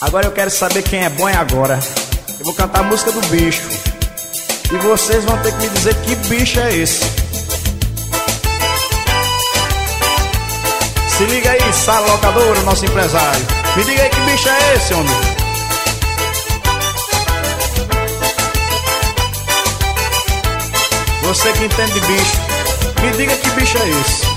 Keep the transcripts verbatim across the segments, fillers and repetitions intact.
Agora eu quero saber quem é bom é agora. Eu vou cantar a música do bicho e vocês vão ter que me dizer que bicho é esse. Se liga aí, Sala Locadora, nosso empresário. Me diga aí que bicho é esse, homem. Você que entende de bicho, me diga que bicho é esse.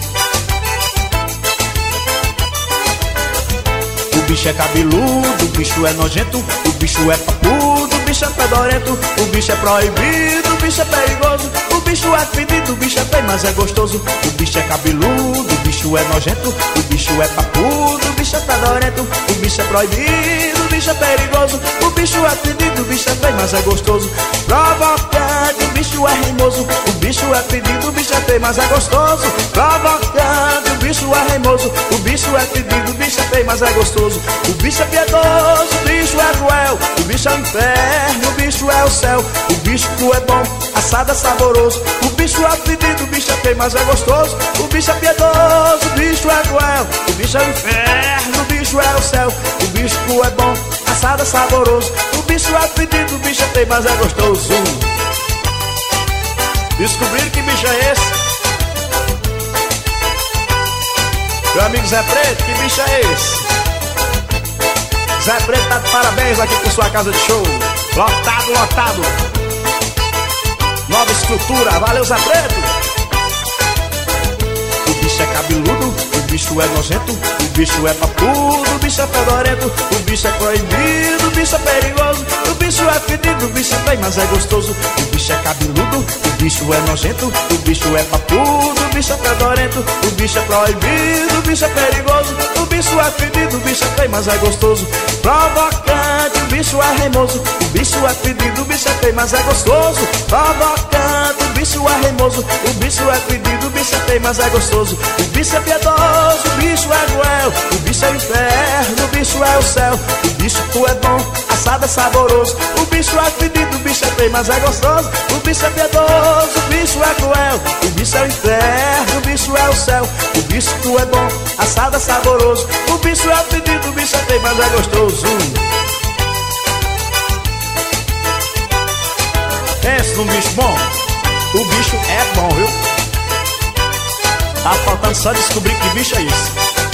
O bicho é cabeludo, o bicho é nojento, o bicho é papudo, o bicho é fedorento, o bicho é proibido, o bicho é perigoso, o bicho é fedido, o bicho é feio, mas é gostoso. O bicho é cabeludo, o bicho é nojento, o bicho é papudo, o bicho é fedorento, o bicho é proibido, o bicho é perigoso, o bicho é fedido, o bicho é feio, mas é gostoso. Provocante, o bicho é reimoso, o bicho é fedido, o bicho é feio, mas é gostoso. Provocante, o bicho é reimoso, o bicho é fedido, o bicho é feio, mas é gostoso. O bicho é piedoso, o bicho é cruel, o bicho é o inferno, o bicho é o céu. O bicho cru é bom, assado é saboroso. O bicho é fedido, o bicho é feio, mas é gostoso. O bicho é piedoso, o bicho é cruel, o bicho é o inferno, o bicho é o céu. O bicho cru é bom, assado é saboroso. O bicho é fedido, o bicho é feio, mas é gostoso. Descobriram que bicho é esse? Meu amigo Zé Preto, que bicho é esse? Zé Preto tá de parabéns aqui com sua casa de show. Lotado, lotado. Nova estrutura, valeu Zé Preto. O bicho é cabeludo, o bicho é nojento, o bicho é papudo, o bicho é fedorento, o bicho é proibido, o bicho é perigoso, o bicho é fedido, o bicho é feio, mas é gostoso. O bicho é cabeludo, o bicho é nojento, o bicho é papudo, o bicho é fedorento, o bicho é proibido, o bicho é perigoso, o bicho é fedido, o bicho é feio, mas é gostoso. Provocante, o bicho é reimoso, o bicho é fedido, o bicho é feio, mas é gostoso. Provocante, o bicho é reimoso, o bicho é fedido, o bicho é feio, mas é gostoso. O bicho é piedoso, o bicho é cruel, o bicho é o inferno, o bicho é o céu. O bicho cru é bom, assado é saboroso. O bicho é fedido, o bicho é feio, mas é gostoso. O bicho é piedoso, o bicho é cruel, o bicho é o inferno, o bicho é o céu. O bicho cru é bom, assado é saboroso. O bicho é fedido, o bicho é feio, mas é gostoso. Pensa num bicho bom, o bicho é bom, viu? Tá faltando só descobrir que bicho é isso.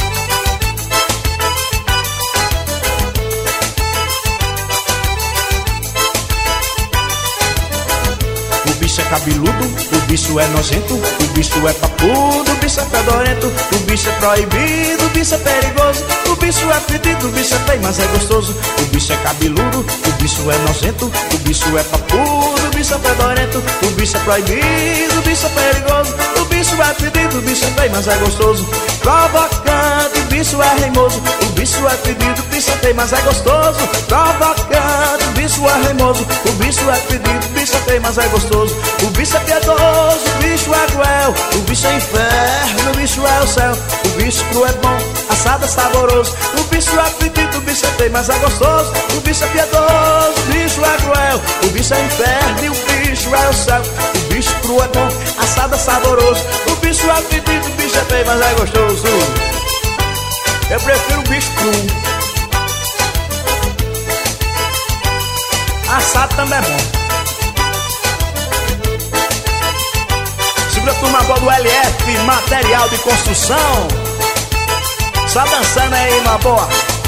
O bicho é cabeludo, o bicho é nojento, o bicho é papudo, o bicho é fedorento, o bicho é proibido, o bicho é perigoso, o bicho é fedido, o bicho é feio, mas é gostoso. O bicho é cabeludo, o bicho é nojento, o bicho é papudo, o bicho é fedorento, o bicho é proibido, o bicho é perigoso, o bicho é fedido, o bicho é feio, mas é gostoso. Provocante, o bicho é reimoso, o bicho é fedido, o bicho é feio, mas é gostoso. Provocante, o bicho é reimoso, o bicho é fedido, o bicho é feio, mas é gostoso. O bicho é piedoso, o bicho é cruel, o bicho é inferno, o bicho é o céu. O bicho cru é bom, assado é saboroso. O bicho é fedido, o bicho é feio, mas é gostoso. O bicho é piedoso, o bicho é cruel, o bicho é inferno e o bicho é o céu. O bicho cru é bom, assado é saboroso. O bicho é fedido, o bicho é feio, mas é gostoso. Eu prefiro o bicho cru. Assado também é bom. Segura a turma boa do L F, material de construção. Só dançando aí, uma boa.